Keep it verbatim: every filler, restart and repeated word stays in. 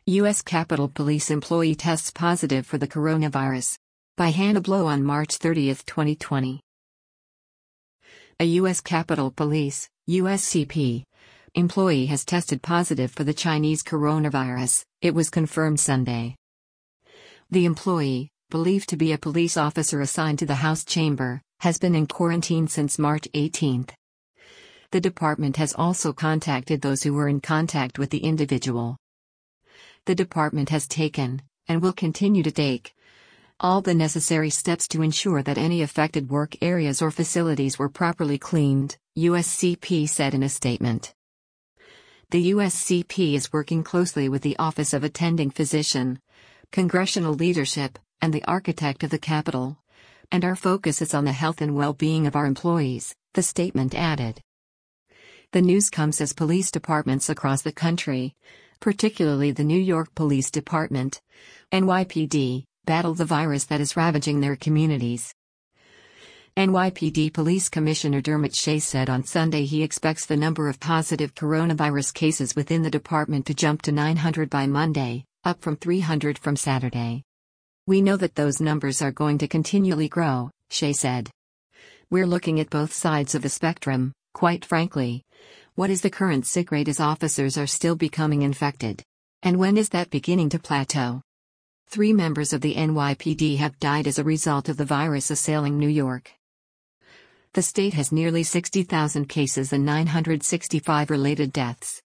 U S Capitol Police employee tests positive for the coronavirus. By Hannah Blow on March thirtieth, twenty twenty. A U S Capitol Police, U S C P, employee has tested positive for the Chinese coronavirus, it was confirmed Sunday. The employee, believed to be a police officer assigned to the House chamber, has been in quarantine since March eighteenth. The department has also contacted those who were in contact with the individual. The department has taken, and will continue to take, all the necessary steps to ensure that any affected work areas or facilities were properly cleaned, U S C P said in a statement. The U S C P is working closely with the Office of Attending Physician, congressional leadership, and the architect of the Capitol, and our focus is on the health and well-being of our employees, the statement added. The news comes as police departments across the country, particularly the New York Police Department, N Y P D, battle the virus that is ravaging their communities. N Y P D Police Commissioner Dermot Shea said on Sunday he expects the number of positive coronavirus cases within the department to jump to nine hundred by Monday, up from three hundred from Saturday. "We know that those numbers are going to continually grow," Shea said. "We're looking at both sides of the spectrum, quite frankly. What is the current sick rate as officers are still becoming infected? And when is that beginning to plateau?" Three members of the N Y P D have died as a result of the virus assailing New York. The state has nearly sixty thousand cases and nine hundred sixty-five related deaths.